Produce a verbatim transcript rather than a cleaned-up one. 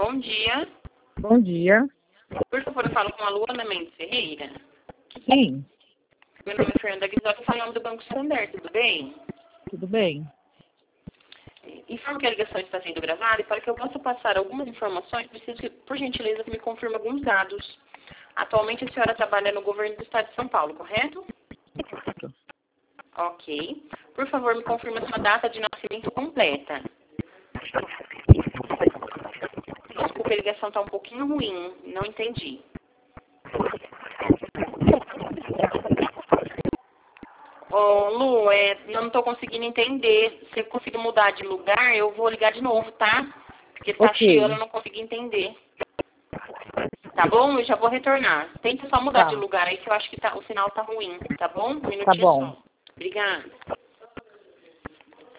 Bom dia. Bom dia. Por favor, eu falo com a Luana Mendes Ferreira. Sim, Meu nome é Fernanda Guizotto, eu falo em nome do Banco Santander, tudo bem? tudo bem? Informo que a ligação está sendo gravada e para que eu possa passar algumas informações, preciso, que, por gentileza, que me confirme alguns dados. Atualmente, a senhora trabalha no governo do estado de São Paulo, correto? Ok. Por favor, me confirme a sua data de nascimento completa. Desculpa, a ligação está um pouquinho ruim, não entendi. Ô, Lu, é, eu não estou conseguindo entender. Se eu conseguir mudar de lugar, eu vou ligar de novo, tá? Porque tá Ok. chiando, eu não consegui entender. Tá bom? Eu já vou retornar. Tenta só mudar Tá. de lugar aí, que eu acho que tá, o sinal tá ruim, tá bom? Um Tá minutinho bom. só. Obrigada.